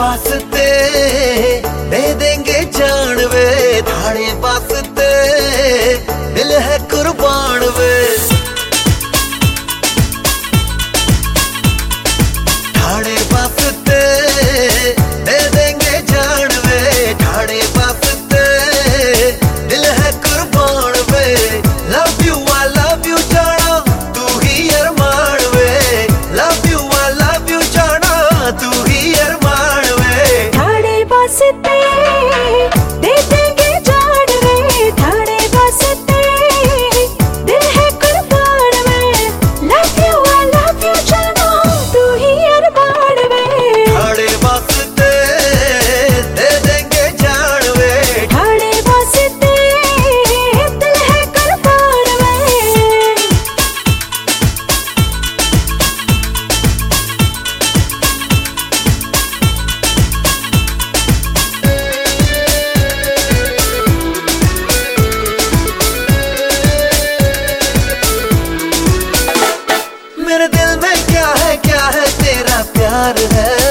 वास्ते दे देंगे जान वे, थाड़े वास्ते दिल है कुर्बान वे। थाड़े वास्ते दे देंगे जान वे, थाड़े वास्ते दिल है कुर्बान वे। Love you I love you जाना तू ही अरमान वे, love you I love you जाना तू ही अरमान वे। थाड़े वास्ते दे देंगे जान वे, थाड़े वास्ते दिल है कुर्बान वे। Love you I love you जाना तू ही अरमान वे। थाड़े वास्ते दे देंगे जान वे, थाड़े वास्ते दिल है कुर्बान वे। मेरे दिल में क्या है तेरा प्यार है।